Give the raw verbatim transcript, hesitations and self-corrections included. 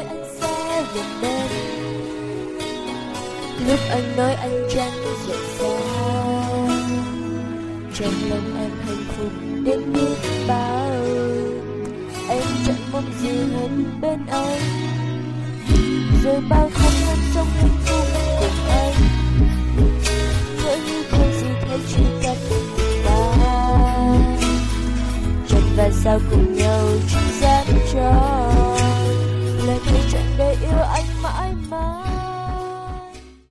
nói anh sẽ về bên, lúc anh nói anh chẳng rời xa. Trong lòng em hạnh phúc đến biết bao, em chẳng mong gì hơn bên anh, rồi bao tháng năm sống hạnh phúc cùng anh. Ngỡ như không gì thấy chỉ cách ta, chợt và sao cùng nhau chung